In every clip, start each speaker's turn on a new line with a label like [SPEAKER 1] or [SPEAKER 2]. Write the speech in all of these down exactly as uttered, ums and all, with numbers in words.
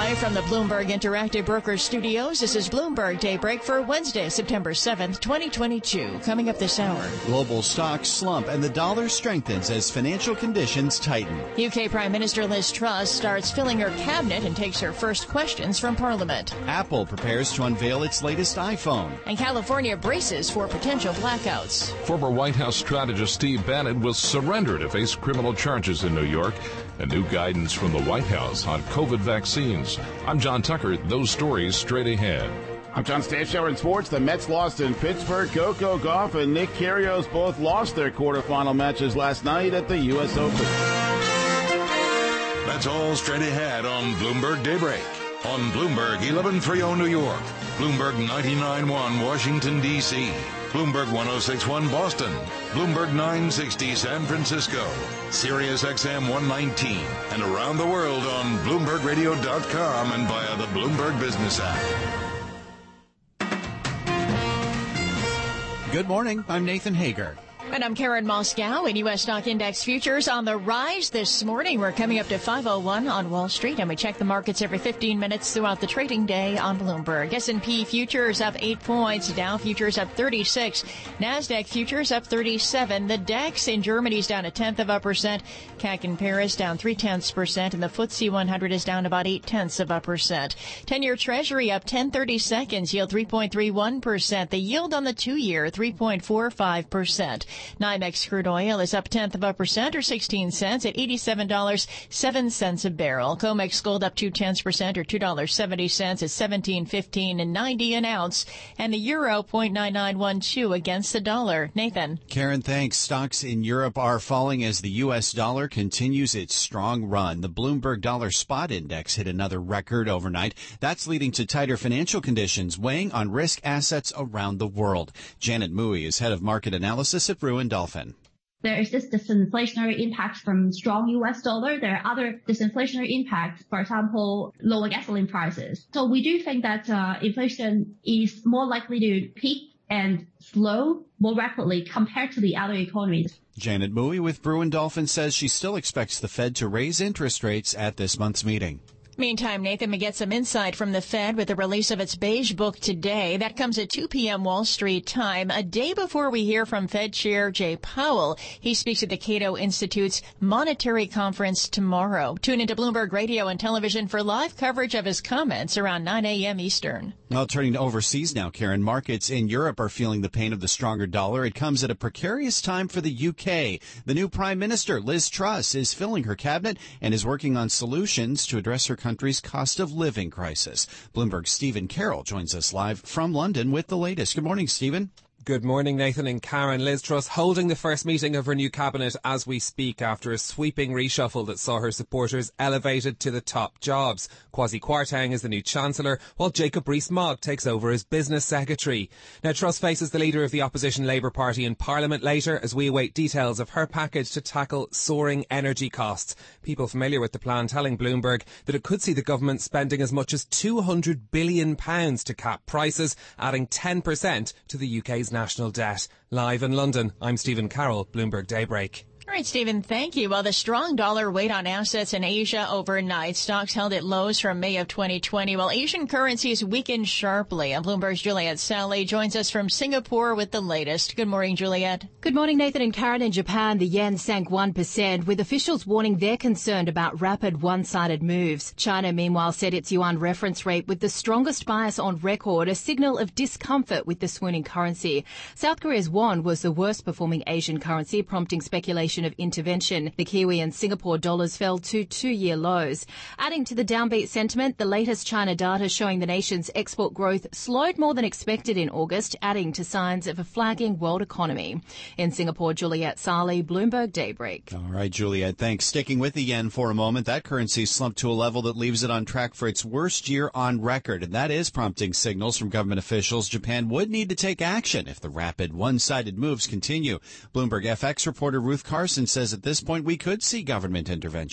[SPEAKER 1] Live from the Bloomberg Interactive Brokers Studios, this is Bloomberg Daybreak for Wednesday, September seventh, twenty twenty-two. Coming up this hour.
[SPEAKER 2] Global stocks slump and the dollar strengthens as financial conditions tighten.
[SPEAKER 1] U K Prime Minister Liz Truss starts filling her cabinet and takes her first questions from Parliament.
[SPEAKER 2] Apple prepares to unveil its latest iPhone.
[SPEAKER 1] And California braces for potential blackouts.
[SPEAKER 3] Former White House strategist Steve Bannon will surrender to face criminal charges in New York. And new guidance from the White House on COVID vaccines. I'm John Tucker. Those stories straight ahead.
[SPEAKER 4] I'm John Stanchower in sports. The Mets lost in Pittsburgh. Coco Gauff and Nick Kyrgios both lost their quarterfinal matches last night at the U S Open.
[SPEAKER 5] That's all straight ahead on Bloomberg Daybreak. On Bloomberg eleven thirty New York, Bloomberg ninety-nine point one Washington, D C, Bloomberg one oh six point one Boston, Bloomberg nine sixty San Francisco, Sirius X M one nineteen, and around the world on Bloomberg Radio dot com and via the Bloomberg Business app.
[SPEAKER 2] Good morning. I'm Nathan Hager.
[SPEAKER 1] And I'm Karen Moscow. In U S stock index futures on the rise this morning. We're coming up to five oh one on Wall Street, and we check the markets every fifteen minutes throughout the trading day on Bloomberg. S and P futures up eight points, Dow futures up thirty-six, NASDAQ futures up thirty-seven. The DAX in Germany is down a tenth of a percent, C A C in Paris down three tenths percent, and the F T S E one hundred is down about eight tenths of a percent. ten-year Treasury up ten thirty seconds, yield three point three one percent. The yield on the two-year three point four five percent. NYMEX crude oil is up a tenth of a percent or sixteen cents at eighty-seven dollars and seven cents a barrel. COMEX gold up two tenths percent or two dollars and seventy cents at seventeen fifteen and ninety an ounce. And the euro zero point nine nine one two against the dollar. Nathan.
[SPEAKER 2] Karen, thanks. Stocks in Europe are falling as the U S dollar continues its strong run. The Bloomberg Dollar Spot Index hit another record overnight. That's leading to tighter financial conditions weighing on risk assets around the world. Janet Mui is head of market analysis at Brewin Dolphin.
[SPEAKER 6] There is this disinflationary impact from strong U S dollar. There are other disinflationary impacts, for example, lower gasoline prices. So we do think that uh, inflation is more likely to peak and slow more rapidly compared to the other economies.
[SPEAKER 2] Janet Mui with Brewin Dolphin says she still expects the Fed to raise interest rates at this month's meeting.
[SPEAKER 1] Meantime, Nathan, we get some insight from the Fed with the release of its beige book today. That comes at two p.m. Wall Street time, a day before we hear from Fed Chair Jay Powell. He speaks at the Cato Institute's Monetary Conference tomorrow. Tune into Bloomberg Radio and Television for live coverage of his comments around nine a.m. Eastern.
[SPEAKER 2] Well, turning to overseas now, Karen, markets in Europe are feeling the pain of the stronger dollar. It comes at a precarious time for the U K. The new Prime Minister, Liz Truss, is filling her cabinet and is working on solutions to address her country's cost of living crisis. Bloomberg's Stephen Carroll joins us live from London with the latest. Good morning, Stephen.
[SPEAKER 7] Good morning, Nathan and Karen. Liz Truss holding the first meeting of her new cabinet as we speak after a sweeping reshuffle that saw her supporters elevated to the top jobs. Kwasi Kwarteng is the new Chancellor, while Jacob Rees-Mogg takes over as Business Secretary. Now, Truss faces the leader of the opposition Labour Party in Parliament later as we await details of her package to tackle soaring energy costs. People familiar with the plan telling Bloomberg that it could see the government spending as much as two hundred billion pounds to cap prices, adding ten percent to the U K's national debt. Live in London, I'm Stephen Carroll, Bloomberg Daybreak.
[SPEAKER 1] All right, Stephen, thank you. Well, the strong dollar weighed on assets in Asia overnight. Stocks held at lows from May of twenty twenty, while Asian currencies weakened sharply. And Bloomberg's Juliet Sally joins us from Singapore with the latest. Good morning, Juliet.
[SPEAKER 8] Good morning, Nathan and Karen. In Japan, the yen sank one percent, with officials warning they're concerned about rapid one-sided moves. China, meanwhile, set its yuan reference rate with the strongest bias on record, a signal of discomfort with the swooning currency. South Korea's won was the worst-performing Asian currency, prompting speculation of intervention. The Kiwi and Singapore dollars fell to two-year lows. Adding to the downbeat sentiment, the latest China data showing the nation's export growth slowed more than expected in August, adding to signs of a flagging world economy. In Singapore, Juliet Sali, Bloomberg Daybreak.
[SPEAKER 2] All right, Juliet, thanks. Sticking with the yen for a moment, that currency slumped to a level that leaves it on track for its worst year on record, and that is prompting signals from government officials Japan would need to take action if the rapid one-sided moves continue. Bloomberg F X reporter Ruth Carson says at this point we could see government intervention.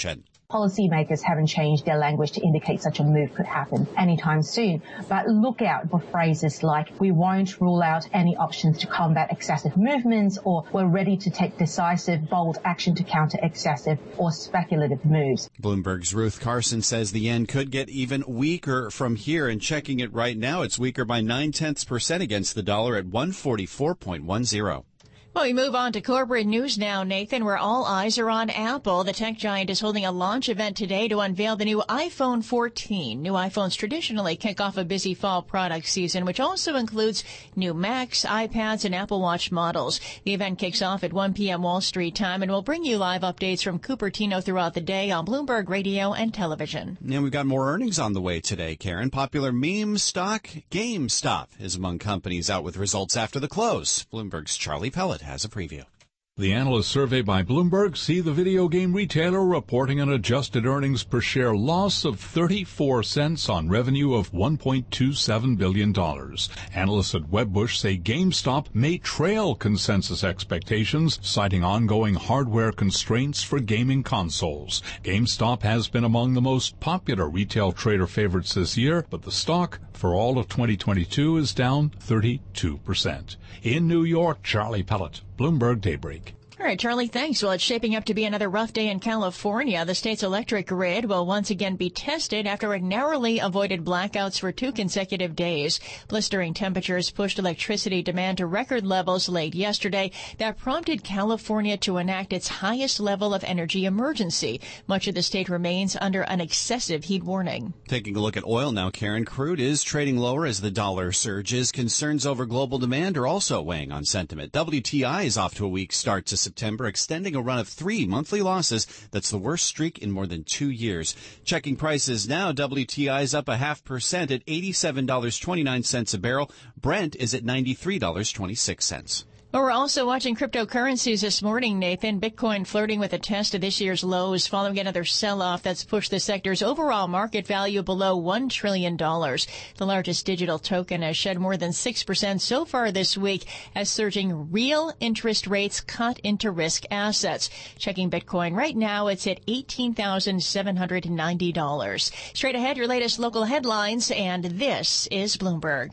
[SPEAKER 9] Policymakers haven't changed their language to indicate such a move could happen anytime soon. But look out for phrases like, we won't rule out any options to combat excessive movements, or we're ready to take decisive, bold action to counter excessive or speculative moves.
[SPEAKER 2] Bloomberg's Ruth Carson says the yen could get even weaker from here. And checking it right now, it's weaker by nine-tenths percent against the dollar at one forty-four point one zero.
[SPEAKER 1] Well, we move on to corporate news now, Nathan, where all eyes are on Apple. The tech giant is holding a launch event today to unveil the new iPhone fourteen. New iPhones traditionally kick off a busy fall product season, which also includes new Macs, iPads, and Apple Watch models. The event kicks off at one p.m. Wall Street time, and we'll bring you live updates from Cupertino throughout the day on Bloomberg Radio and television.
[SPEAKER 2] And we've got more earnings on the way today, Karen. Popular meme stock GameStop is among companies out with results after the close. Bloomberg's Charlie Pellet has a preview.
[SPEAKER 10] The analyst survey by Bloomberg see the video game retailer reporting an adjusted earnings per share loss of thirty-four cents on revenue of one point two seven billion dollars. Analysts at Wedbush say GameStop may trail consensus expectations, citing ongoing hardware constraints for gaming consoles. GameStop has been among the most popular retail trader favorites this year, but the stock for all of twenty twenty-two is down thirty-two percent. In New York, Charlie Pellet, Bloomberg Daybreak.
[SPEAKER 1] All right, Charlie, thanks. Well, it's shaping up to be another rough day in California. The state's electric grid will once again be tested after it narrowly avoided blackouts for two consecutive days. Blistering temperatures pushed electricity demand to record levels late yesterday. That prompted California to enact its highest level of energy emergency. Much of the state remains under an excessive heat warning.
[SPEAKER 2] Taking a look at oil now, Karen. Crude is trading lower as the dollar surges. Concerns over global demand are also weighing on sentiment. W T I is off to a weak start to September, extending a run of three monthly losses. That's the worst streak in more than two years. Checking prices now, W T I is up a half percent at eighty-seven dollars and twenty-nine cents a barrel. Brent is at ninety-three dollars and twenty-six cents.
[SPEAKER 1] Well, we're also watching cryptocurrencies this morning, Nathan. Bitcoin flirting with a test of this year's lows following another sell-off that's pushed the sector's overall market value below one trillion dollars. The largest digital token has shed more than six percent so far this week as surging real interest rates cut into risk assets. Checking Bitcoin right now, it's at eighteen thousand seven hundred ninety dollars. Straight ahead, your latest local headlines, and this is Bloomberg.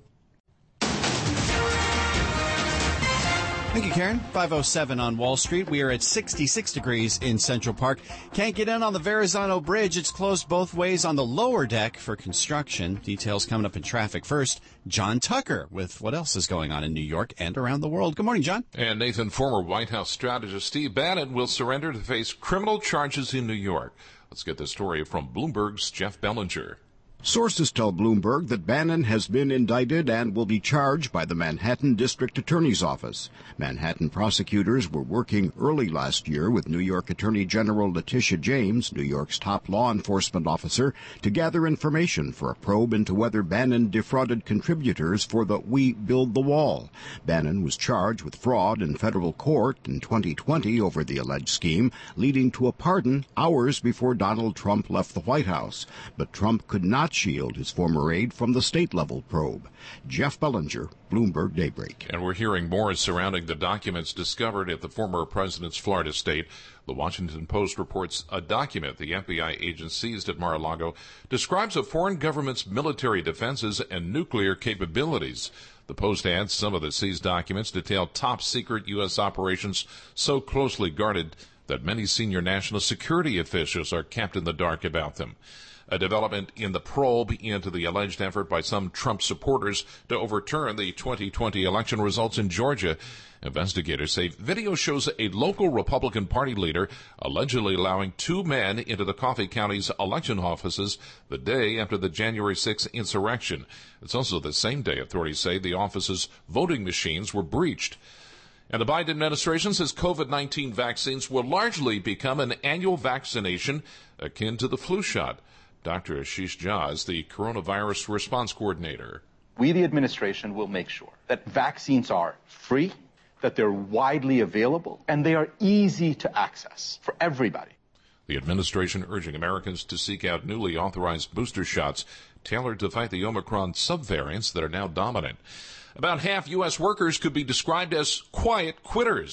[SPEAKER 2] Thank you, Karen. five oh seven on Wall Street. We are at sixty-six degrees in Central Park. Can't get in on the Verrazano Bridge. It's closed both ways on the lower deck for construction. Details coming up in traffic. First, John Tucker with what else is going on in New York and around the world. Good morning, John.
[SPEAKER 3] And Nathan, former White House strategist Steve Bannon will surrender to face criminal charges in New York. Let's get the story from Bloomberg's Jeff Bellinger.
[SPEAKER 11] Sources tell Bloomberg that Bannon has been indicted and will be charged by the Manhattan District Attorney's Office. Manhattan prosecutors were working early last year with New York Attorney General Letitia James, New York's top law enforcement officer, to gather information for a probe into whether Bannon defrauded contributors for the We Build the Wall. Bannon was charged with fraud in federal court in twenty twenty over the alleged scheme, leading to a pardon hours before Donald Trump left the White House. But Trump could not shield his former aide from the state-level probe. Jeff Bellinger, Bloomberg Daybreak.
[SPEAKER 3] And we're hearing more surrounding the documents discovered at the former president's Florida state. The Washington Post reports a document the F B I agent seized at Mar-a-Lago describes a foreign government's military defenses and nuclear capabilities. The Post adds some of the seized documents detail top-secret U S operations so closely guarded that many senior national security officials are kept in the dark about them. A development in the probe into the alleged effort by some Trump supporters to overturn the twenty twenty election results in Georgia. Investigators say video shows a local Republican Party leader allegedly allowing two men into the Coffee County's election offices the day after the January sixth insurrection. It's also the same day authorities say the offices' voting machines were breached. And the Biden administration says COVID nineteen vaccines will largely become an annual vaccination akin to the flu shot. Doctor Ashish Jha is the coronavirus response coordinator.
[SPEAKER 12] We, the administration, will make sure that vaccines are free, that they're widely available, and they are easy to access for everybody.
[SPEAKER 3] The administration urging Americans to seek out newly authorized booster shots tailored to fight the Omicron subvariants that are now dominant. About half U S workers could be described as quiet quitters.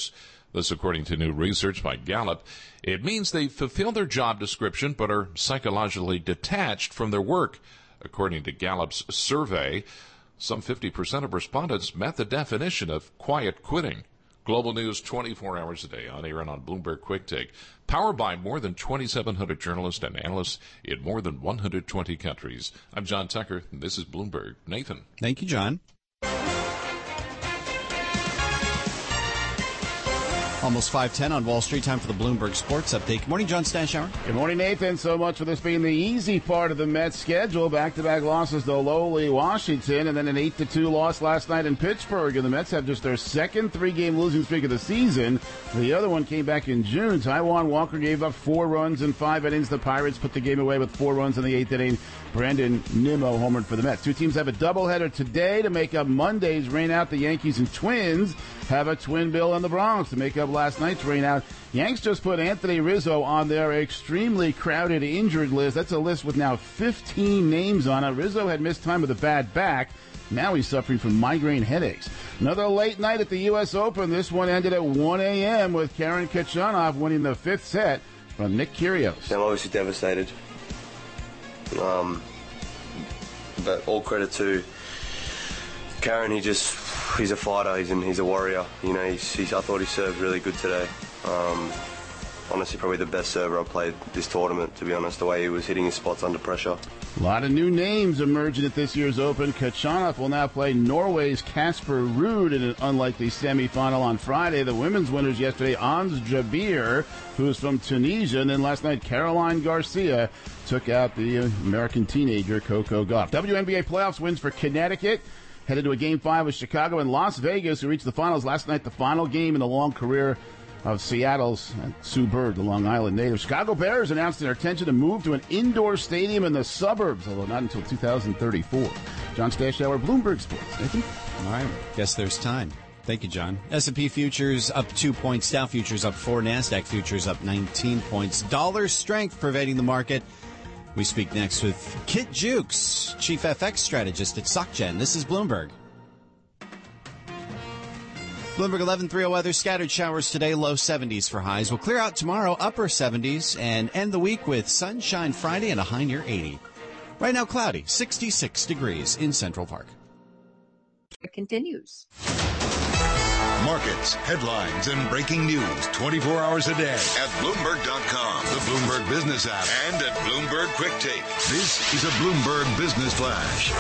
[SPEAKER 3] This, according to new research by Gallup. It means they fulfill their job description but are psychologically detached from their work. According to Gallup's survey, some fifty percent of respondents met the definition of quiet quitting. Global news twenty-four hours a day on air and on Bloomberg Quick Take. Powered by more than twenty-seven hundred journalists and analysts in more than one hundred twenty countries. I'm John Tucker, and this is Bloomberg. Nathan.
[SPEAKER 2] Thank you, John. Almost five ten on Wall Street. Time for the Bloomberg Sports Update. Good morning, John Stashower.
[SPEAKER 4] Good morning, Nathan. So much for this being the easy part of the Mets schedule. Back-to-back losses to lowly Washington, and then an eight to two loss last night in Pittsburgh. And the Mets have just their second three-game losing streak of the season. The other one came back in June. Taijuan Walker gave up four runs in five innings. The Pirates put the game away with four runs in the eighth inning. Brandon Nimmo homered for the Mets. Two teams have a doubleheader today to make up Monday's rain out. The Yankees and Twins have a twin bill in the Bronx to make up last night's rain out. Yanks just put Anthony Rizzo on their extremely crowded injured list. That's a list with now fifteen names on it. Rizzo had missed time with a bad back. Now he's suffering from migraine headaches. Another late night at the U S Open. This one ended at one a.m. with Karen Khachanov winning the fifth set from Nick Kyrgios.
[SPEAKER 13] I'm obviously devastated. Um, but all credit to Karen. He just, he's a fighter. He's an, he's a warrior. You know, he's, he's, I thought he served really good today. Um, honestly, probably the best server I played this tournament, to be honest, the way he was hitting his spots under pressure.
[SPEAKER 4] A lot of new names emerging at this year's Open. Khachanov will now play Norway's Casper Ruud in an unlikely semifinal on Friday. The women's winners yesterday, Ons Jabeur, who's from Tunisia, and then last night, Caroline Garcia took out the American teenager Coco Gauff. W N B A playoffs wins for Connecticut. Headed to a Game five with Chicago and Las Vegas, who reached the finals last night, the final game in the long career of Seattle's Sue Bird, the Long Island native. Chicago Bears announced their intention to move to an indoor stadium in the suburbs, although not until two thousand thirty-four. John Stashower, Bloomberg Sports. Nathan?
[SPEAKER 2] All right. Guess there's time. Thank you, John. S and P futures up two points. Dow futures up four. NASDAQ futures up nineteen points. Dollar strength pervading the market. We speak next with Kit Jukes, Chief F X Strategist at SocGen. This is Bloomberg. Bloomberg eleven thirty weather, scattered showers today, low seventies for highs. We'll clear out tomorrow, upper seventies, and end the week with sunshine Friday and a high near eighty. Right now, cloudy, sixty-six degrees in Central Park.
[SPEAKER 14] It continues.
[SPEAKER 5] Markets, headlines, and breaking news twenty-four hours a day at Bloomberg dot com, the Bloomberg Business app, and at Bloomberg Quick Take. This is a Bloomberg Business Flash.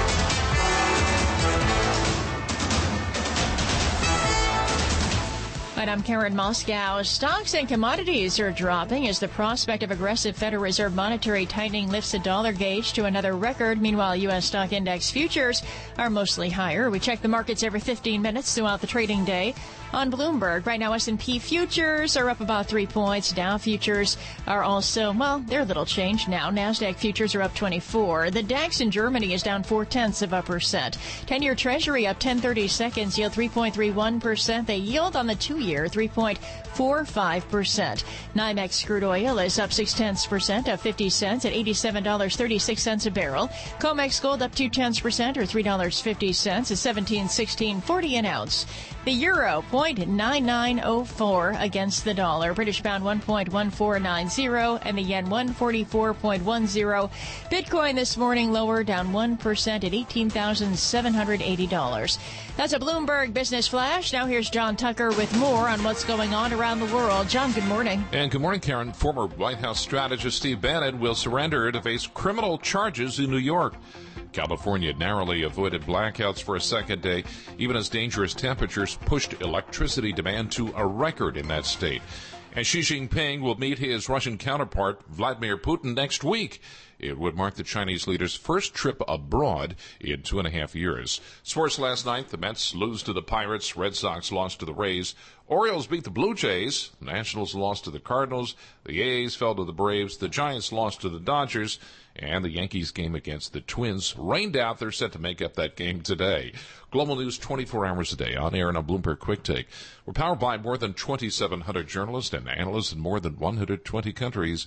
[SPEAKER 1] Right, I'm Karen Moscow. Stocks and commodities are dropping as the prospect of aggressive Federal Reserve monetary tightening lifts the dollar gauge to another record. Meanwhile, U S stock index futures are mostly higher. We check the markets every fifteen minutes throughout the trading day on Bloomberg. Right now, S and P futures are up about three points. Dow futures are also, well, they're a little changed now. NASDAQ futures are up twenty-four. The DAX in Germany is down four-tenths of a percent. ten-year Treasury up ten thirty seconds, yield three point three one percent. They yield on the two-year three point four five percent. NYMEX crude oil is up six-tenths percent, up fifty cents at eighty-seven dollars and thirty-six cents a barrel. COMEX gold up two-tenths percent, or three dollars and fifty cents, at seventeen sixteen forty an ounce. The euro, zero point nine nine zero four against the dollar. British pound, one point one four nine zero, and the yen, one forty-four point one zero. Bitcoin this morning lower, down one percent at eighteen thousand seven hundred eighty dollars. That's a Bloomberg Business Flash. Now here's John Tucker with more on what's going on around the world. John, good morning.
[SPEAKER 3] And good morning, Karen. Former White House strategist Steve Bannon will surrender to face criminal charges in New York. California narrowly avoided blackouts for a second day, even as dangerous temperatures pushed electricity demand to a record in that state. And Xi Jinping will meet his Russian counterpart, Vladimir Putin, next week. It would mark the Chinese leader's first trip abroad in two and a half years. Sports last night, the Mets lose to the Pirates, Red Sox lost to the Rays, Orioles beat the Blue Jays, Nationals lost to the Cardinals, the A's fell to the Braves, the Giants lost to the Dodgers, and the Yankees game against the Twins rained out. They're set to make up that game today. Global news twenty-four hours a day on air and on Bloomberg Quick Take. We're powered by more than twenty-seven hundred journalists and analysts in more than one hundred twenty countries.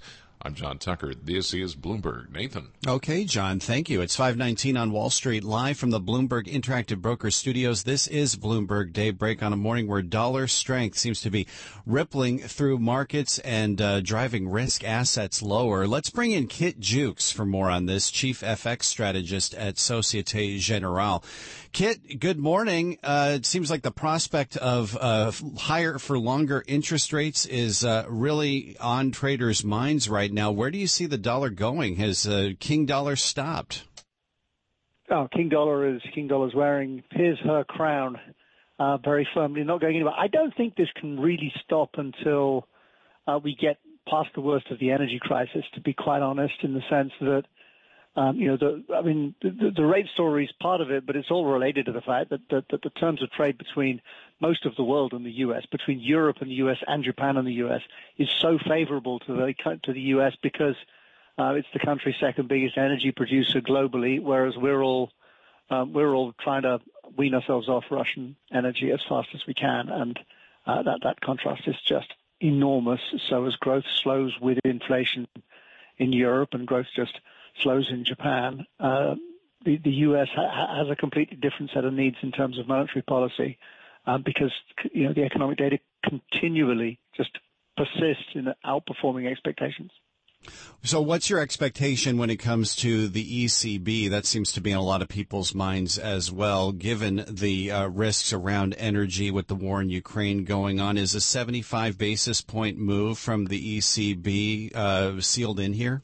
[SPEAKER 3] I'm John Tucker. This is Bloomberg. Nathan.
[SPEAKER 2] Okay, John, thank you. It's five nineteen on Wall Street, live from the Bloomberg Interactive Brokers Studios. This is Bloomberg Daybreak on a morning where dollar strength seems to be rippling through markets and uh, driving risk assets lower. Let's bring in Kit Jukes for more on this, Chief F X Strategist at Societe Generale. Kit, good morning. Uh, it seems like the prospect of uh, higher for longer interest rates is uh, really on traders' minds right now. Where do you see the dollar going? Has uh, King Dollar stopped?
[SPEAKER 15] Oh, King Dollar is King Dollar's wearing his her crown uh, very firmly, not going anywhere. I don't think this can really stop until uh, we get past the worst of the energy crisis. To be quite honest, in the sense that. Um, you know, the, I mean, the, the rate story is part of it, but it's all related to the fact that, that, that the terms of trade between most of the world and the U S, between Europe and the U S and Japan and the U S, is so favorable to the to the U S because uh, it's the country's second biggest energy producer globally, whereas we're all um, we're all trying to wean ourselves off Russian energy as fast as we can, and uh, that that contrast is just enormous. So as growth slows with inflation in Europe and growth just slows in Japan, uh, the, the U S ha- has a completely different set of needs in terms of monetary policy um, because, you know, the economic data continually just persists in outperforming expectations.
[SPEAKER 2] So what's your expectation when it comes to the E C B? That seems to be in a lot of people's minds as well, given the uh, risks around energy with the war in Ukraine going on. Is a seventy-five basis point move from the E C B uh, sealed in here?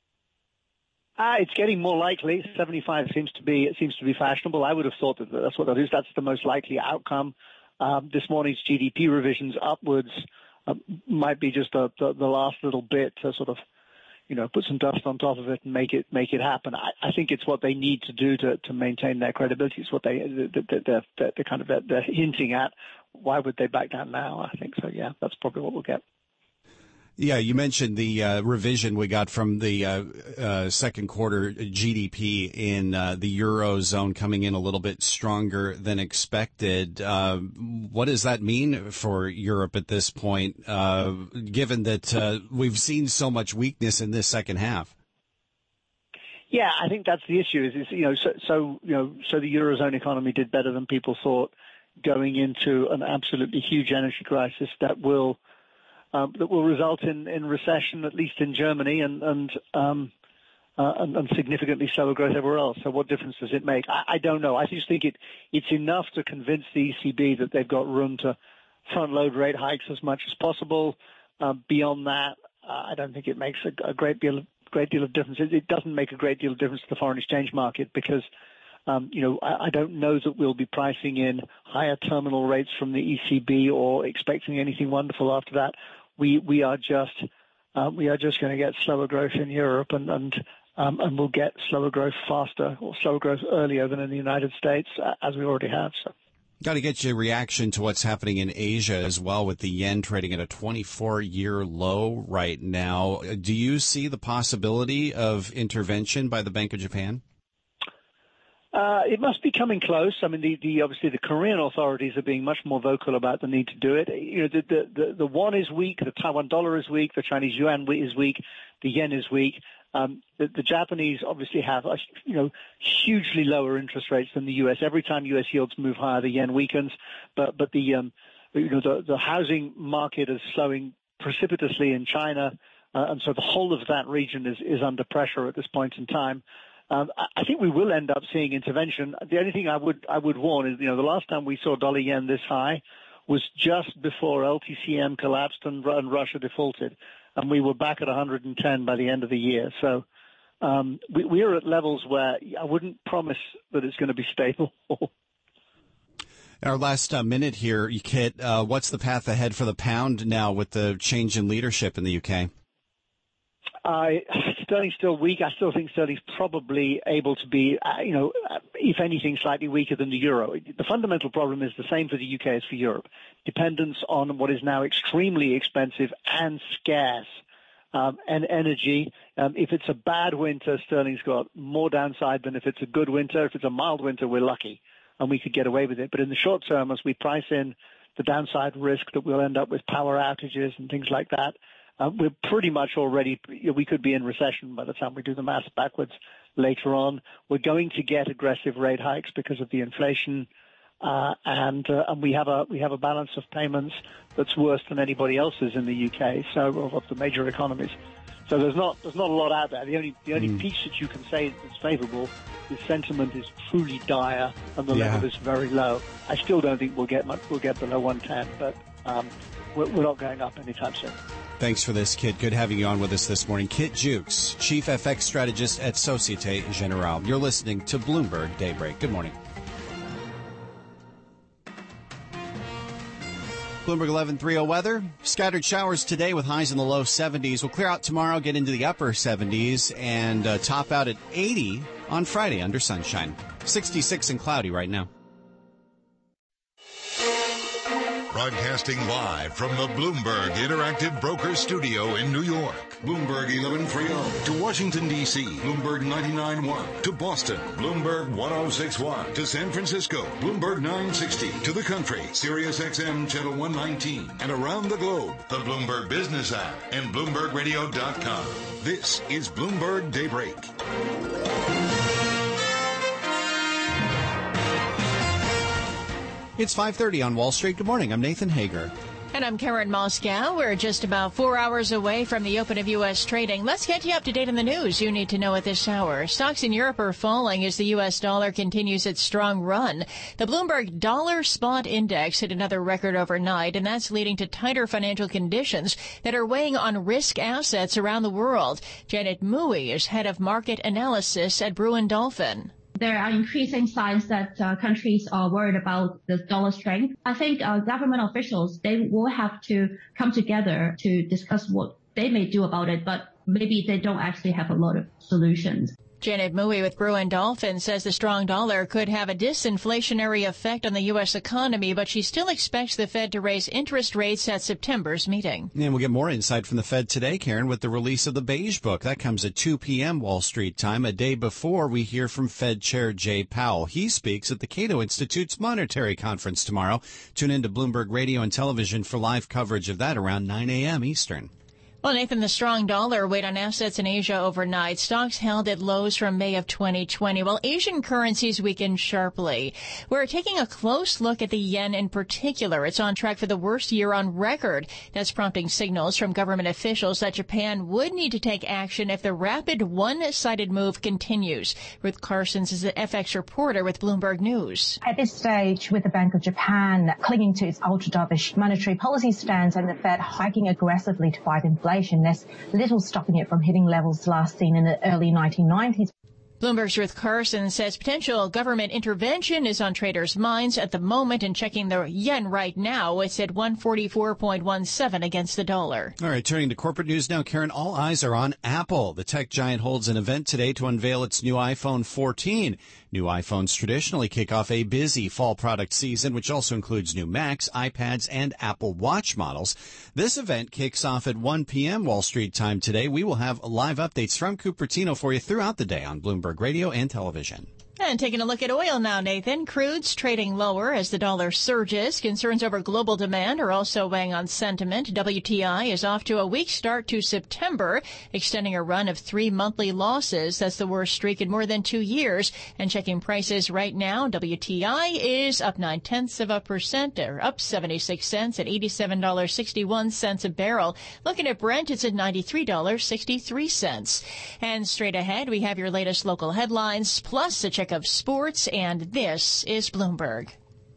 [SPEAKER 15] Uh, it's getting more likely. seventy-five seems to be it seems to be fashionable. I would have thought that that's what that is. That's the most likely outcome. Um, this morning's G D P revisions upwards uh, might be just a, the, the last little bit to sort of, you know, put some dust on top of it and make it make it happen. I, I think it's what they need to do to, to maintain their credibility. It's what they they're, they're, they're kind of they're hinting at. Why would they back down now? I think so. Yeah, that's probably what we'll get.
[SPEAKER 2] Yeah, you mentioned the uh, revision we got from the uh, uh, second quarter G D P in uh, the Eurozone coming in a little bit stronger than expected. Uh, what does that mean for Europe at this point, uh, given that uh, we've seen so much weakness in this second half?
[SPEAKER 15] Yeah, I think that's the issue. Is, is you know, so, so you know, so the Eurozone economy did better than people thought going into an absolutely huge energy crisis that will. Um, that will result in, in recession, at least in Germany, and and, um, uh, and and significantly slower growth everywhere else. So what difference does it make? I, I don't know. I just think it it's enough to convince the E C B that they've got room to front load rate hikes as much as possible. Uh, beyond that, uh, I don't think it makes a, a great deal of, great deal of difference. It, it doesn't make a great deal of difference to the foreign exchange market because. Um, you know, I, I don't know that we'll be pricing in higher terminal rates from the E C B or expecting anything wonderful after that. We we are just uh, we are just going to get slower growth in Europe, and and um, and we'll get slower growth faster or slower growth earlier than in the United States, uh, as we already have. So.
[SPEAKER 2] Got to get your reaction to what's happening in Asia as well, with the yen trading at a twenty-four year low right now. Do you see the possibility of intervention by the Bank of Japan?
[SPEAKER 15] Uh, it must be coming close. I mean, the, the obviously the Korean authorities are being much more vocal about the need to do it. You know, the the the, the won is weak, the Taiwan dollar is weak, the Chinese yuan is weak, the yen is weak. Um, the, the Japanese obviously have, a, you know, hugely lower interest rates than the U S. Every time U S yields move higher, the yen weakens. But but the um, you know the the housing market is slowing precipitously in China, uh, and so the whole of that region is is under pressure at this point in time. Um, I think we will end up seeing intervention. The only thing I would I would warn is, you know, the last time we saw dollar yen this high was just before L T C M collapsed and, and Russia defaulted, and we were back at one hundred ten by the end of the year. So um, we, we are at levels where I wouldn't promise that it's going to be stable.
[SPEAKER 2] Our last uh, minute here, Kit, uh, what's the path ahead for the pound now with the change in leadership in the U K?
[SPEAKER 15] Uh, sterling's still weak. I still think sterling's probably able to be, uh, you know, uh, if anything, slightly weaker than the euro. The fundamental problem is the same for the U K as for Europe. Dependence on what is now extremely expensive and scarce um, and energy. Um, if it's a bad winter, sterling's got more downside than if it's a good winter. If it's a mild winter, we're lucky and we could get away with it. But in the short term, as we price in the downside risk that we'll end up with power outages and things like that, Uh, we're pretty much already, we could be in recession by the time we do the math backwards later on. We're going to get aggressive rate hikes because of the inflation, uh, and uh, and we have a we have a balance of payments that's worse than anybody else's in the U K, so of, of the major economies. So there's not there's not a lot out there. The only the only mm. piece that you can say that's favourable is sentiment is truly dire and the yeah. level is very low. I still don't think we'll get much, we'll get below one ten, but um, we're, we're not going up anytime soon.
[SPEAKER 2] Thanks for this, Kit. Good having you on with us this morning. Kit Jukes, Chief F X Strategist at Societe Generale. You're listening to Bloomberg Daybreak. Good morning. Bloomberg eleven thirty weather. Scattered showers today with highs in the low seventies. We'll clear out tomorrow, get into the upper seventies, and uh, top out at eighty on Friday under sunshine. sixty-six and cloudy right now.
[SPEAKER 5] Broadcasting live from the Bloomberg Interactive Broker Studio in New York. Bloomberg eleven thirty. To Washington, D C. Bloomberg ninety-nine point one. To Boston. Bloomberg ten sixty-one. To San Francisco. Bloomberg nine sixty. To the country. Sirius X M Channel one nineteen. And around the globe. The Bloomberg Business app and Bloomberg Radio dot com. This is Bloomberg Daybreak.
[SPEAKER 2] It's five thirty on Wall Street. Good morning. I'm Nathan Hager.
[SPEAKER 1] And I'm Karen Moscow. We're just about four hours away from the open of U S trading. Let's get you up to date on the news you need to know at this hour. Stocks in Europe are falling as the U S dollar continues its strong run. The Bloomberg Dollar Spot Index hit another record overnight, and that's leading to tighter financial conditions that are weighing on risk assets around the world. Janet Mui is head of market analysis at Brewin Dolphin.
[SPEAKER 6] There are increasing signs that uh, countries are worried about the dollar strength. I think uh, government officials, they will have to come together to discuss what they may do about it, but maybe they don't actually have a lot of solutions.
[SPEAKER 1] Janet Mui with Brewin Dolphin says the strong dollar could have a disinflationary effect on the U S economy, but she still expects the Fed to raise interest rates at September's meeting.
[SPEAKER 2] And we'll get more insight from the Fed today, Karen, with the release of the Beige Book. That comes at two p.m. Wall Street time, a day before we hear from Fed Chair Jay Powell. He speaks at the Cato Institute's Monetary Conference tomorrow. Tune in to Bloomberg Radio and Television for live coverage of that around nine a.m. Eastern.
[SPEAKER 1] Well, Nathan, the strong dollar weighed on assets in Asia overnight. Stocks held at lows from May of twenty twenty, while Asian currencies weakened sharply. We're taking a close look at the yen in particular. It's on track for the worst year on record. That's prompting signals from government officials that Japan would need to take action if the rapid one-sided move continues. Ruth Carson is the F X reporter with Bloomberg News.
[SPEAKER 9] At this stage, with the Bank of Japan clinging to its ultra-dovish monetary policy stance and the Fed hiking aggressively to fight inflation, there's little stopping it from hitting levels last seen in the early nineteen nineties.
[SPEAKER 1] Bloomberg's Ruth Carson says potential government intervention is on traders' minds at the moment, and checking the yen right now, it's at one forty-four point one seven against the dollar.
[SPEAKER 2] All right, turning to corporate news now, Karen, all eyes are on Apple. The tech giant holds an event today to unveil its new iPhone fourteen. New iPhones traditionally kick off a busy fall product season, which also includes new Macs, iPads, and Apple Watch models. This event kicks off at one p.m. Wall Street time today. We will have live updates from Cupertino for you throughout the day on Bloomberg Radio and Television.
[SPEAKER 1] And taking a look at oil now, Nathan. Crude's trading lower as the dollar surges. Concerns over global demand are also weighing on sentiment. W T I is off to a weak start to September, extending a run of three monthly losses. That's the worst streak in more than two years. And checking prices right now, W T I is up nine-tenths of a percent, or up seventy-six cents at eighty-seven dollars and sixty-one cents a barrel. Looking at Brent, it's at ninety-three dollars and sixty-three cents. And straight ahead, we have your latest local headlines, plus a check of sports, and this is Bloomberg.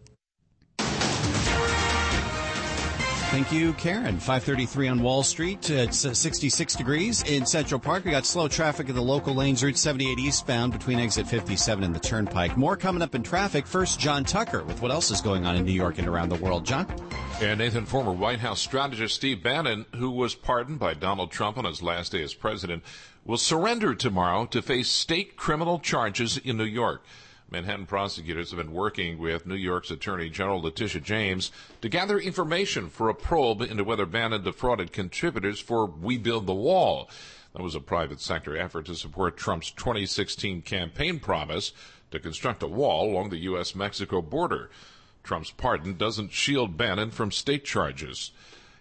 [SPEAKER 2] Thank you, Karen. five thirty-three on Wall Street. It's uh, sixty-six degrees in Central Park. We got slow traffic in the local lanes, Route seventy-eight eastbound between exit fifty-seven and the Turnpike. More coming up in traffic. First, John Tucker with what else is going on in New York and around the world. John?
[SPEAKER 3] And Nathan, former White House strategist Steve Bannon, who was pardoned by Donald Trump on his last day as president, will surrender tomorrow to face state criminal charges in New York. Manhattan prosecutors have been working with New York's Attorney General Letitia James to gather information for a probe into whether Bannon defrauded contributors for We Build the Wall. That was a private sector effort to support Trump's twenty sixteen campaign promise to construct a wall along the U S Mexico border. Trump's pardon doesn't shield Bannon from state charges.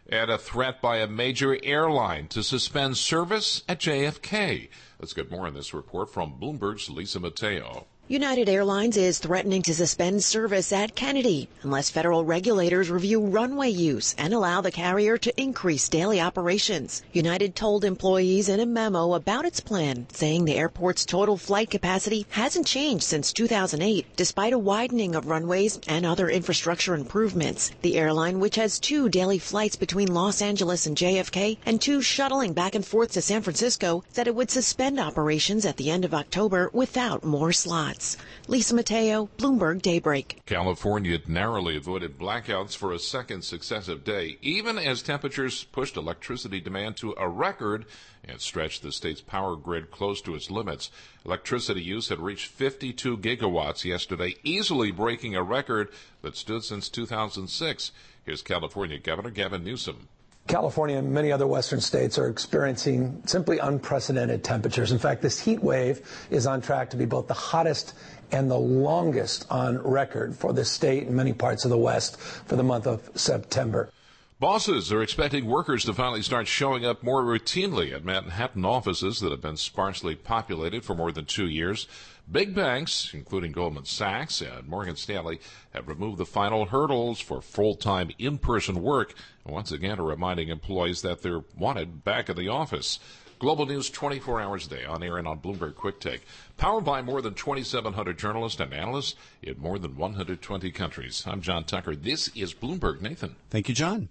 [SPEAKER 3] And a threat by a major airline to suspend service at J F K. Let's get more on this report from Bloomberg's Lisa Mateo.
[SPEAKER 16] United Airlines is threatening to suspend service at Kennedy unless federal regulators review runway use and allow the carrier to increase daily operations. United told employees in a memo about its plan, saying the airport's total flight capacity hasn't changed since two thousand eight, despite a widening of runways and other infrastructure improvements. The airline, which has two daily flights between Los Angeles and J F K and two shuttling back and forth to San Francisco, said it would suspend operations at the end of October without more slots. Lisa Mateo, Bloomberg Daybreak.
[SPEAKER 3] California narrowly avoided blackouts for a second successive day, even as temperatures pushed electricity demand to a record and stretched the state's power grid close to its limits. Electricity use had reached fifty-two gigawatts yesterday, easily breaking a record that stood since two thousand six. Here's California Governor Gavin Newsom.
[SPEAKER 17] California and many other western states are experiencing simply unprecedented temperatures. In fact, this heat wave is on track to be both the hottest and the longest on record for the state and many parts of the West for the month of September.
[SPEAKER 3] Bosses are expecting workers to finally start showing up more routinely at Manhattan offices that have been sparsely populated for more than two years. Big banks, including Goldman Sachs and Morgan Stanley, have removed the final hurdles for full-time in-person work, and once again are reminding employees that they're wanted back in the office. Global News twenty-four hours a day, on air and on Bloomberg Quick Take. Powered by more than twenty-seven hundred journalists and analysts in more than one hundred twenty countries. I'm John Tucker. This is Bloomberg. Nathan.
[SPEAKER 2] Thank you, John.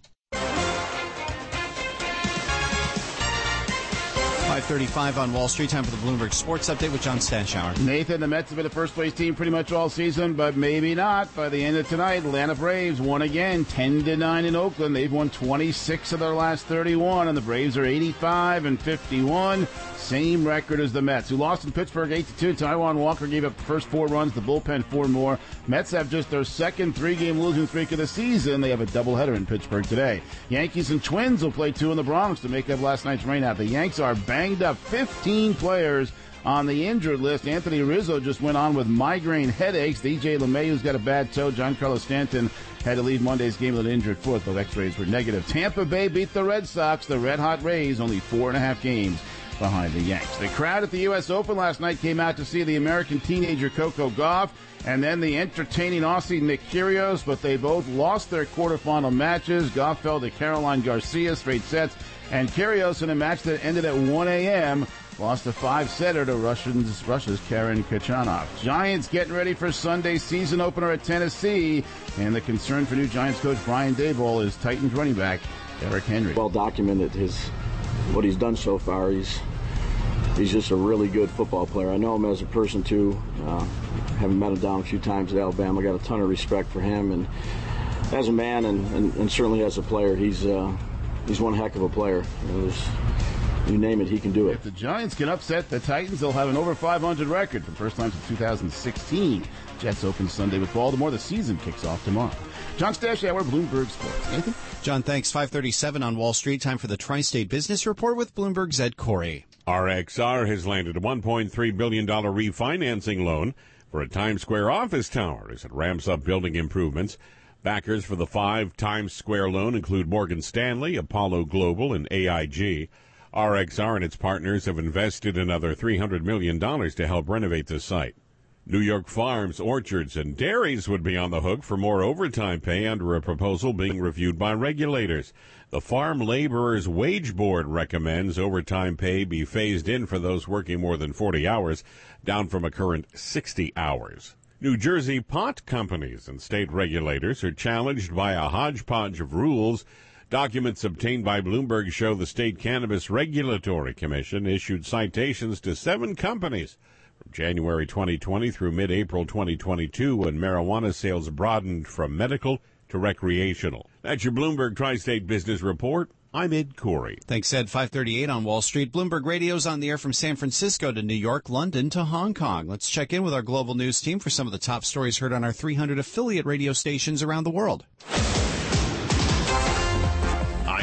[SPEAKER 2] five thirty-five on Wall Street. Time for the Bloomberg Sports Update with John Stashower.
[SPEAKER 4] Nathan, the Mets have been a first-place team pretty much all season, but maybe not. By the end of tonight, Atlanta Braves won again, ten to nine in Oakland. They've won twenty-six of their last thirty-one, and the Braves are eighty-five and fifty-one. Same record as the Mets, who lost in Pittsburgh eight to two. Taijuan Walker gave up the first four runs, the bullpen four more. Mets have just their second three-game losing streak of the season. They have a doubleheader in Pittsburgh today. Yankees and Twins will play two in the Bronx to make up last night's rainout. The Yanks are banged up, fifteen players on the injured list. Anthony Rizzo just went on with migraine headaches. D J LeMahieu's got a bad toe. Giancarlo Stanton had to leave Monday's game with an injured foot, though x-rays were negative. Tampa Bay beat the Red Sox. The Red Hot Rays only four and a half games behind the Yanks. The crowd at the U S Open last night came out to see the American teenager Coco Gauff and then the entertaining Aussie Nick Kyrgios, but they both lost their quarterfinal matches. Gauff fell to Caroline Garcia straight sets, and Kyrgios, in a match that ended at one a.m., lost a five-setter to Russians, Russia's Karen Khachanov. Giants getting ready for Sunday's season opener at Tennessee, and the concern for new Giants coach Brian Daboll is Titans running back Derrick Henry.
[SPEAKER 18] Well documented his what he's done so far. He's he's just a really good football player. I know him as a person too. Uh, having met him down a few times at Alabama, I got a ton of respect for him, and as a man and, and, and certainly as a player, he's uh, he's one heck of a player. There's, you name it, he can do it.
[SPEAKER 4] If the Giants can upset the Titans, they'll have an over five hundred record for the first time since two thousand sixteen. Jets open Sunday with Baltimore. The season kicks off tomorrow. John Stashower, Bloomberg Sports. Nathan?
[SPEAKER 2] John, thanks. five thirty-seven on Wall Street. Time for the Tri-State Business Report with Bloomberg's Ed Corey.
[SPEAKER 19] R X R has landed a one point three billion dollars refinancing loan for a Times Square office tower as it ramps up building improvements. Backers for the five Times Square loan include Morgan Stanley, Apollo Global, and A I G. R X R and its partners have invested another three hundred million dollars to help renovate the site. New York farms, orchards, and dairies would be on the hook for more overtime pay under a proposal being reviewed by regulators. The Farm Laborers Wage Board recommends overtime pay be phased in for those working more than forty hours, down from a current sixty hours. New Jersey pot companies and state regulators are challenged by a hodgepodge of rules. Documents obtained by Bloomberg show the State Cannabis Regulatory Commission issued citations to seven companies from January twenty twenty through mid-April twenty twenty-two, when marijuana sales broadened from medical to recreational. That's your Bloomberg Tri-State Business Report. I'm Ed Corey.
[SPEAKER 2] Thanks, Ed. five thirty-eight on Wall Street. Bloomberg Radio's on the air from San Francisco to New York, London to Hong Kong. Let's check in with our global news team for some of the top stories heard on our three hundred affiliate radio stations around the world.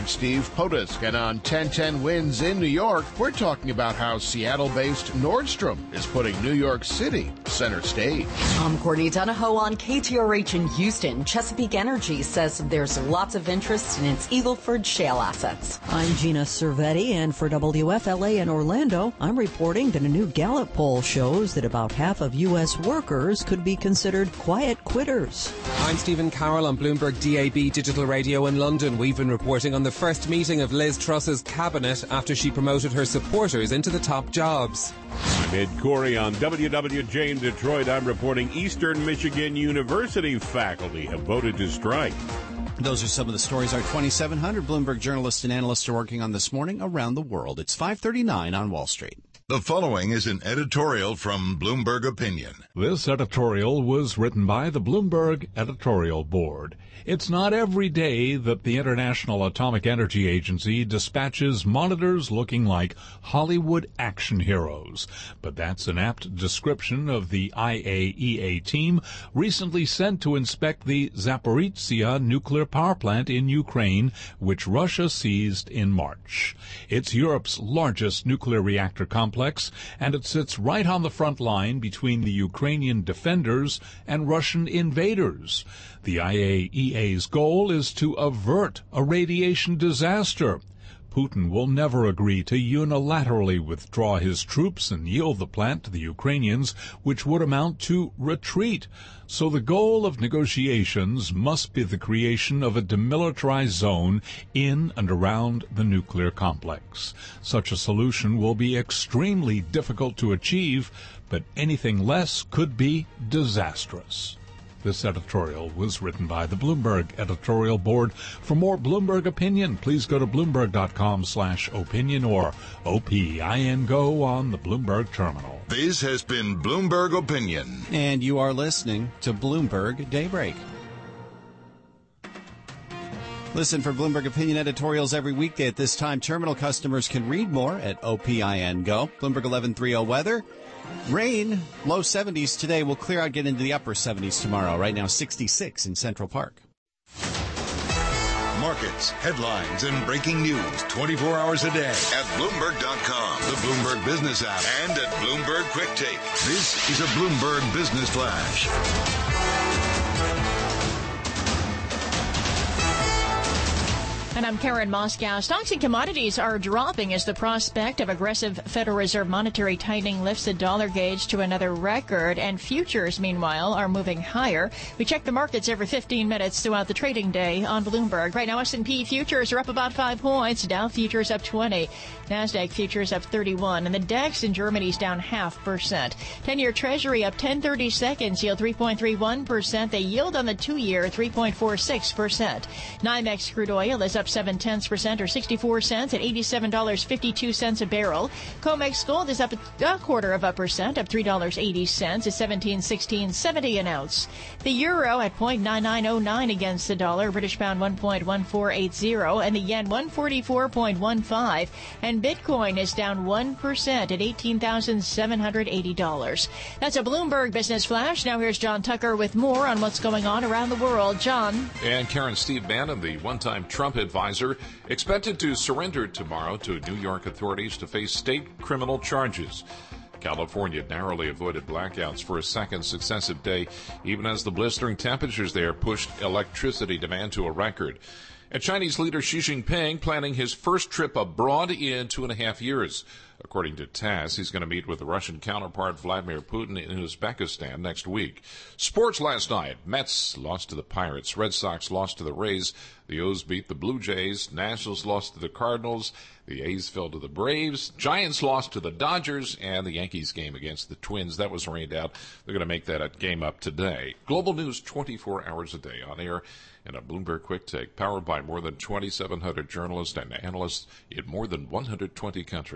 [SPEAKER 20] I'm Steve Potusk, and on ten ten Wins in New York, we're talking about how Seattle-based Nordstrom is putting New York City center stage.
[SPEAKER 21] I'm Courtney Donahoe on K T R H in Houston. Chesapeake Energy says there's lots of interest in its Eagleford shale assets.
[SPEAKER 22] I'm Gina Cervetti, and for W F L A in Orlando, I'm reporting that a new Gallup poll shows that about half of U S workers could be considered quiet quitters.
[SPEAKER 7] I'm Stephen Carroll on Bloomberg D A B Digital Radio in London. We've been reporting on the first meeting of Liz Truss's cabinet after she promoted her supporters into the top jobs.
[SPEAKER 19] I'm Ed Corey on W W J in Detroit. I'm reporting Eastern Michigan University faculty have voted to strike.
[SPEAKER 2] Those are some of the stories our twenty-seven hundred Bloomberg journalists and analysts are working on this morning around the world. It's five thirty-nine on Wall Street.
[SPEAKER 5] The following is an editorial from Bloomberg Opinion.
[SPEAKER 10] This editorial was written by the Bloomberg Editorial Board. It's not every day that the International Atomic Energy Agency dispatches monitors looking like Hollywood action heroes, but that's an apt description of the I A E A team recently sent to inspect the Zaporizhzhia nuclear power plant in Ukraine, which Russia seized in March. It's Europe's largest nuclear reactor complex, and it sits right on the front line between the Ukrainian defenders and Russian invaders. The I A E A's goal is to avert a radiation disaster. Putin will never agree to unilaterally withdraw his troops and yield the plant to the Ukrainians, which would amount to retreat. So the goal of negotiations must be the creation of a demilitarized zone in and around the nuclear complex. Such a solution will be extremely difficult to achieve, but anything less could be disastrous. This editorial was written by the Bloomberg Editorial Board. For more Bloomberg opinion, please go to bloomberg.com slash opinion or O P I N Go on the Bloomberg terminal.
[SPEAKER 5] This has been Bloomberg Opinion.
[SPEAKER 2] And you are listening to Bloomberg Daybreak. Listen for Bloomberg Opinion editorials every weekday at this time. Terminal customers can read more at O P I N Go. Bloomberg eleven thirty weather. Rain, low seventies today. Will clear out, get into the upper seventies tomorrow. Right now, sixty-six in Central Park.
[SPEAKER 5] Markets, headlines, and breaking news twenty-four hours a day at Bloomberg dot com, the Bloomberg Business app, and at Bloomberg Quick Take. This is a Bloomberg Business Flash.
[SPEAKER 1] And I'm Karen Moscow. Stocks and commodities are dropping as the prospect of aggressive Federal Reserve monetary tightening lifts the dollar gauge to another record, and futures, meanwhile, are moving higher. We check the markets every fifteen minutes throughout the trading day on Bloomberg. Right now, S and P futures are up about five points. Dow futures up twenty. NASDAQ futures up thirty-one. And the DAX in Germany's down half percent. ten-year Treasury up ten thirty-seconds, yield three point three one percent. The yield on the two-year, three point four six percent. NYMEX crude oil is up seven tenths percent or sixty-four cents at eighty-seven dollars and fifty-two cents a barrel. COMEX gold is up a quarter of a percent, up three dollars and eighty cents at seventeen sixteen seventy an ounce. The euro at zero point nine nine zero nine against the dollar, British pound one point one four eight zero, and the yen one forty-four point one five. And Bitcoin is down one percent at eighteen thousand seven hundred eighty dollars. That's a Bloomberg Business Flash. Now here's John Tucker with more on what's going on around the world. John.
[SPEAKER 3] And Karen, Steve Bannon, the one-time Trump advisor, expected to surrender tomorrow to New York authorities to face state criminal charges. California narrowly avoided blackouts for a second successive day, even as the blistering temperatures there pushed electricity demand to a record. And Chinese leader Xi Jinping planning his first trip abroad in two and a half years. According to TASS, he's going to meet with the Russian counterpart Vladimir Putin in Uzbekistan next week. Sports last night. Mets lost to the Pirates. Red Sox lost to the Rays. The O's beat the Blue Jays. Nationals lost to the Cardinals. The A's fell to the Braves. Giants lost to the Dodgers. And the Yankees game against the Twins, that was rained out. They're going to make that a game up today. Global news twenty-four hours a day on air. And a Bloomberg Quick Take, powered by more than twenty-seven hundred journalists and analysts in more than one hundred twenty countries.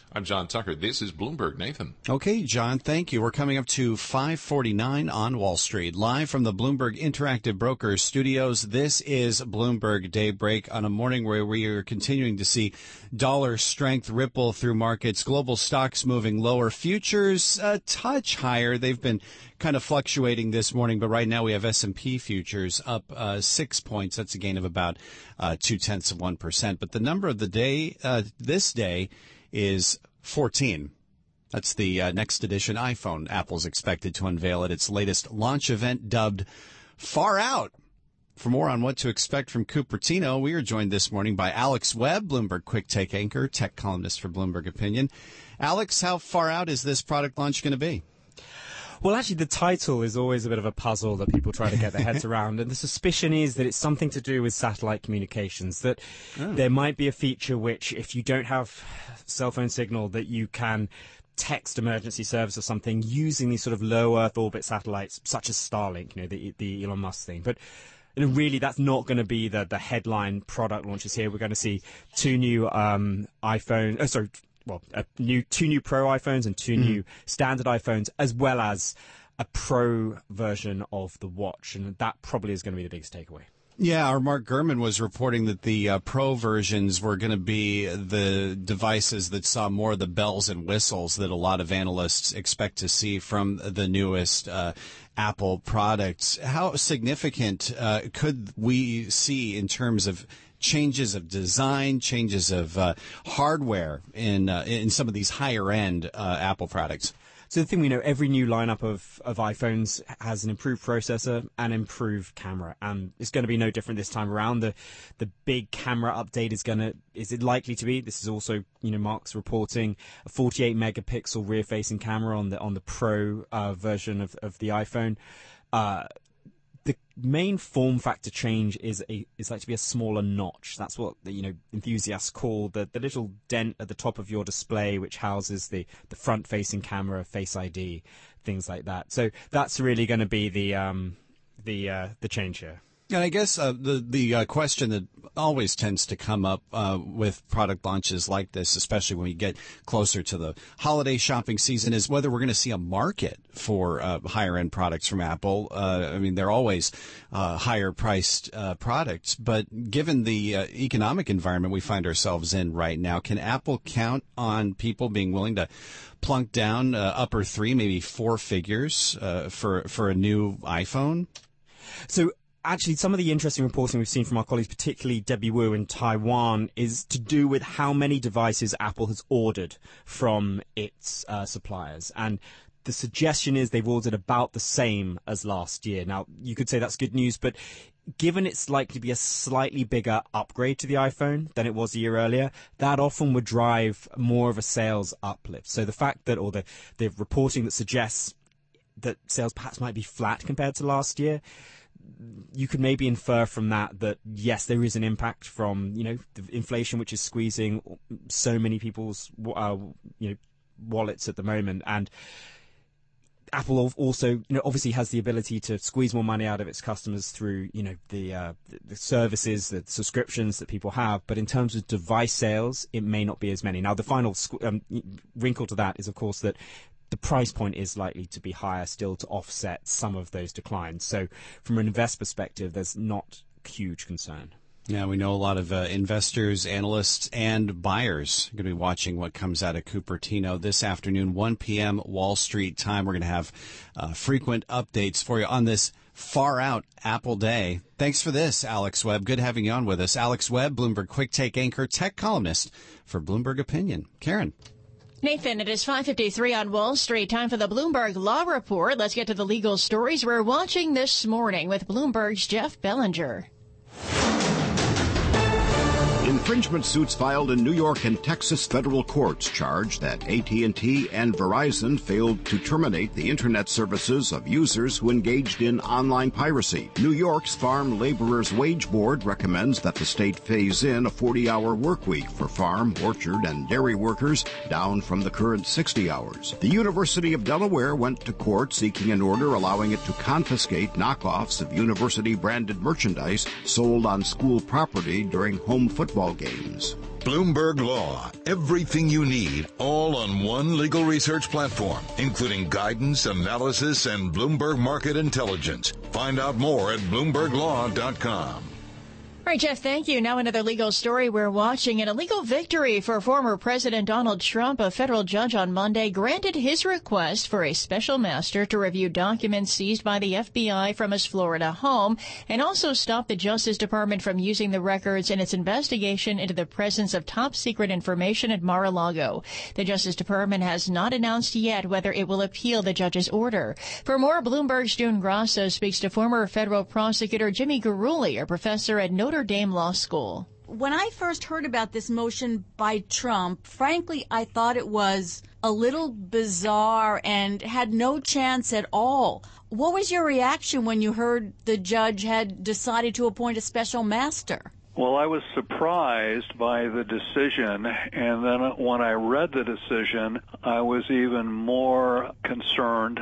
[SPEAKER 3] I'm John Tucker. This is Bloomberg. Nathan.
[SPEAKER 2] Okay, John, thank you. We're coming up to five forty-nine on Wall Street. Live from the Bloomberg Interactive Brokers studios, this is Bloomberg Daybreak on a morning where we are continuing to see dollar strength ripple through markets. Global stocks moving lower. Futures a touch higher. They've been kind of fluctuating this morning, but right now we have S and P futures up uh, six points. That's a gain of about uh, two-tenths of one percent. But the number of the day uh, this day is fourteen. That's the uh, next edition iPhone. Apple's expected to unveil at its latest launch event dubbed Far Out. For more on what to expect from Cupertino, we are joined this morning by Alex Webb, Bloomberg Quick Take anchor, tech columnist for Bloomberg Opinion. Alex, how far out is this product launch going to be?
[SPEAKER 8] Well, actually, the title is always a bit of a puzzle that people try to get their heads around. And the suspicion is that it's something to do with satellite communications, that oh. there might be a feature which, if you don't have cell phone signal, that you can text emergency service or something using these sort of low Earth orbit satellites, such as Starlink, you know, the, the Elon Musk thing. But you know, really, that's not going to be the, the headline product launches here. We're going to see two new um, iPhone, oh, sorry, well, a new two new Pro iPhones and two mm. new standard iPhones, as well as a Pro version of the watch. And that probably is going to be the biggest takeaway.
[SPEAKER 2] Yeah, our Mark Gurman was reporting that the uh, Pro versions were going to be the devices that saw more of the bells and whistles that a lot of analysts expect to see from the newest uh, Apple products. How significant uh, could we see in terms of changes of design, changes of uh, hardware in uh, in some of these higher end uh, Apple products?
[SPEAKER 8] So the thing we know, every new lineup of, of iPhones has an improved processor and improved camera, and it's going to be no different this time around. The the big camera update is going to is it likely to be? This is also, you know, Mark's reporting a forty-eight megapixel rear facing camera on the on the Pro uh, version of of the iPhone. Uh, The main form factor change is a is like to be a smaller notch. That's what the, you know enthusiasts call the, the little dent at the top of your display, which houses the, the front facing camera, Face I D, things like that. So that's really going to be the um the uh, the change here.
[SPEAKER 2] And I guess uh, the the uh, question that always tends to come up uh, with product launches like this, especially when we get closer to the holiday shopping season, is whether we're going to see a market for uh, higher end products from Apple. Uh, I mean, they're always uh, higher priced uh, products, but given the uh, economic environment we find ourselves in right now, can Apple count on people being willing to plunk down uh, upper three, maybe four figures uh, for for a new iPhone?
[SPEAKER 8] So. Actually, some of the interesting reporting we've seen from our colleagues, particularly Debbie Wu in Taiwan, is to do with how many devices Apple has ordered from its uh, suppliers. And the suggestion is they've ordered about the same as last year. Now, you could say that's good news, but given it's likely to be a slightly bigger upgrade to the iPhone than it was a year earlier, that often would drive more of a sales uplift. So the fact that, or the, the reporting that suggests that sales perhaps might be flat compared to last year, you could maybe infer from that that, yes, there is an impact from, you know, the inflation, which is squeezing so many people's, uh, you know, wallets at the moment. And Apple also, you know, obviously has the ability to squeeze more money out of its customers through, you know, the, uh, the services, the subscriptions that people have. But in terms of device sales, it may not be as many. Now, the final um, wrinkle to that is, of course, that the price point is likely to be higher still to offset some of those declines. So from an investor perspective, there's not huge concern.
[SPEAKER 2] Yeah, we know a lot of uh, investors, analysts, and buyers are going to be watching what comes out of Cupertino this afternoon, one p.m. Wall Street time. We're going to have uh, frequent updates for you on this far out Apple day. Thanks for this, Alex Webb. Good having you on with us. Alex Webb, Bloomberg Quick Take anchor, tech columnist for Bloomberg Opinion. Karen.
[SPEAKER 1] Nathan, it is five fifty-three on Wall Street. Time for the Bloomberg Law Report. Let's get to the legal stories we're watching this morning with Bloomberg's Jeff Bellinger.
[SPEAKER 11] Infringement suits filed in New York and Texas federal courts charge that A T and T and Verizon failed to terminate the Internet services of users who engaged in online piracy. New York's Farm Laborers Wage Board recommends that the state phase in a forty-hour work week for farm, orchard, and dairy workers, down from the current sixty hours. The University of Delaware went to court seeking an order allowing it to confiscate knockoffs of university-branded merchandise sold on school property during home football games.
[SPEAKER 5] Bloomberg Law. Everything you need, all on one legal research platform, including guidance, analysis, and Bloomberg Market Intelligence. Find out more at bloomberg law dot com.
[SPEAKER 1] All right, Jeff, thank you. Now another legal story we're watching. In a legal victory for former President Donald Trump, a federal judge on Monday granted his request for a special master to review documents seized by the F B I from his Florida home and also stop the Justice Department from using the records in its investigation into the presence of top-secret information at Mar-a-Lago. The Justice Department has not announced yet whether it will appeal the judge's order. For more, Bloomberg's June Grasso speaks to former federal prosecutor Jimmy Gurulli, a professor at Notre Dame Law School.
[SPEAKER 12] When I first heard about this motion by Trump, frankly, I thought it was a little bizarre and had no chance at all. What was your reaction when you heard the judge had decided to appoint a special master?
[SPEAKER 13] Well, I was surprised by the decision, and then when I read the decision, I was even more concerned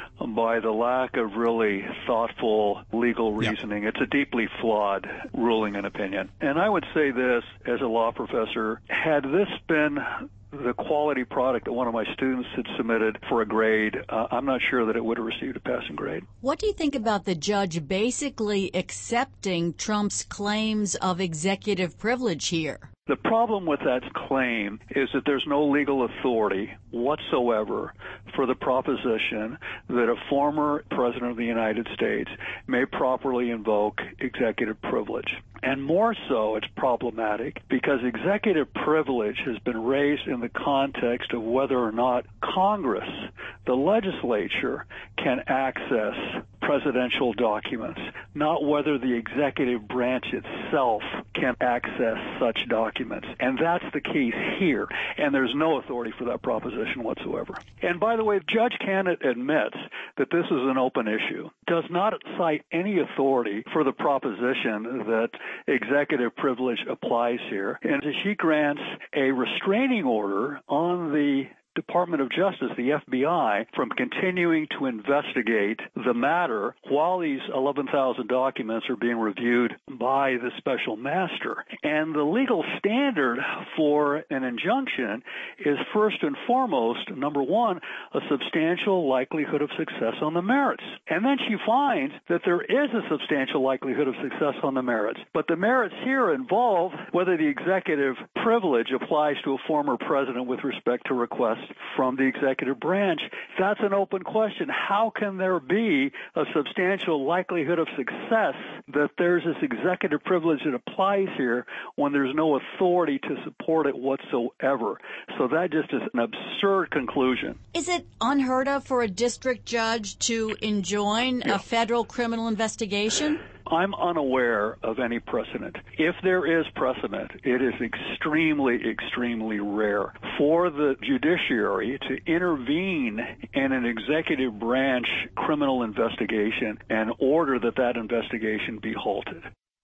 [SPEAKER 13] by the lack of really thoughtful legal reasoning. Yep. It's a deeply flawed ruling and opinion. And I would say this as a law professor, had this been the quality product that one of my students had submitted for a grade, uh, I'm not sure that it would have received a passing grade.
[SPEAKER 12] What do you think about the judge basically accepting Trump's claims of executive privilege here?
[SPEAKER 13] The problem with that claim is that there's no legal authority whatsoever for the proposition that a former president of the United States may properly invoke executive privilege. And more so, it's problematic because executive privilege has been raised in the context of whether or not Congress, the legislature, can access presidential documents, not whether the executive branch itself can access such documents. And that's the case here. And there's no authority for that proposition whatsoever. And by the way, Judge Cannon admits that this is an open issue, does not cite any authority for the proposition that executive privilege applies here. And she grants a restraining order on the Department of Justice, the F B I, from continuing to investigate the matter while these eleven thousand documents are being reviewed by the special master. And the legal standard for an injunction is first and foremost, number one, a substantial likelihood of success on the merits. And then she finds that there is a substantial likelihood of success on the merits. But the merits here involve whether the executive privilege applies to a former president with respect to requests from the executive branch. That's an open question. How can there be a substantial likelihood of success that there's this executive privilege that applies here when there's no authority to support it whatsoever? So that just is an absurd conclusion.
[SPEAKER 12] Is it unheard of for a district judge to enjoin yeah. a federal criminal investigation?
[SPEAKER 13] I'm unaware of any precedent. If there is precedent, it is extremely, extremely rare for the judiciary to intervene in an executive branch criminal investigation and order that that investigation be halted.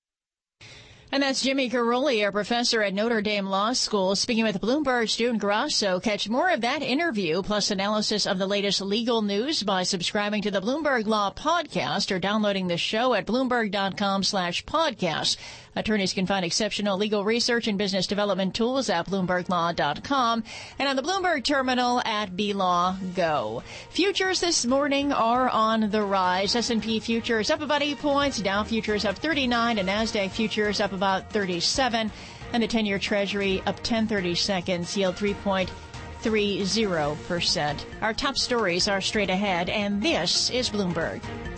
[SPEAKER 1] And that's Jimmy Gurulli, a professor at Notre Dame Law School, speaking with Bloomberg's June Grasso. Catch more of that interview plus analysis of the latest legal news by subscribing to the Bloomberg Law Podcast or downloading the show at bloomberg.com slash podcast. Attorneys can find exceptional legal research and business development tools at bloomberg law dot com and on the Bloomberg terminal at B Law Go. Futures this morning are on the rise. S and P futures up about eight points, Dow futures up thirty-nine, and NASDAQ futures up about thirty-seven, and the ten-year Treasury up ten thirty-seconds, yield three point three zero percent. Our top stories are straight ahead, and this is Bloomberg.